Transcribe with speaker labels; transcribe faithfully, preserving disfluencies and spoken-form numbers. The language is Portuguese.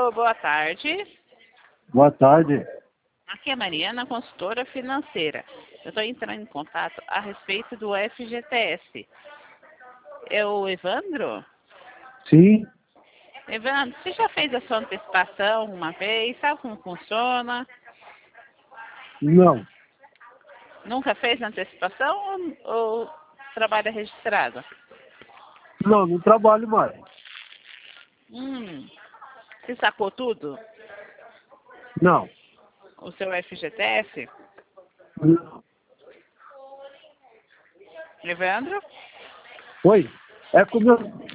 Speaker 1: Alô, boa tarde.
Speaker 2: Boa tarde.
Speaker 1: Aqui é Mariana, consultora financeira. Eu estou entrando em contato a respeito do F G T S. É o Evandro?
Speaker 2: Sim?
Speaker 1: Evandro, você já fez a sua antecipação uma vez? Sabe como funciona?
Speaker 2: Não.
Speaker 1: Nunca fez antecipação ou, ou trabalha registrado?
Speaker 2: Não, não trabalho mais.
Speaker 1: Hum, você sacou tudo?
Speaker 2: Não.
Speaker 1: O seu F G T S?
Speaker 2: Não.
Speaker 1: Evandro?
Speaker 2: Oi? É com meu,